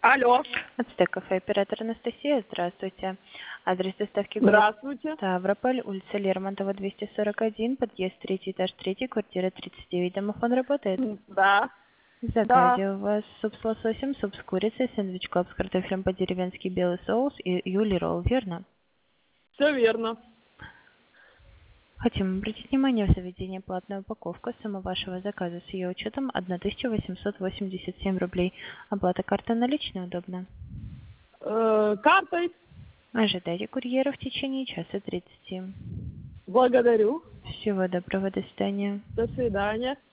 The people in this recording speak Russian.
Алло. Ацтек кафе, оператор Анастасия, здравствуйте. Адрес доставки город Здравствуйте. Ставрополь, улица Лермонтова, 241, подъезд 3, этаж 3, квартира 39. Домофон работает? Да. В заказе у вас суп с лососем, суп с курицей, сэндвич клаб с картофелем по-деревенски, белый соус и юли ролл, верно? Все верно. Хотим обратить внимание в заведении платная упаковка. Сумма вашего заказа с ее учетом 1887 рублей. Оплата картой наличной удобно. Картой. Ожидайте курьера в течение часа 30. Благодарю. Всего доброго, до свидания. До свидания.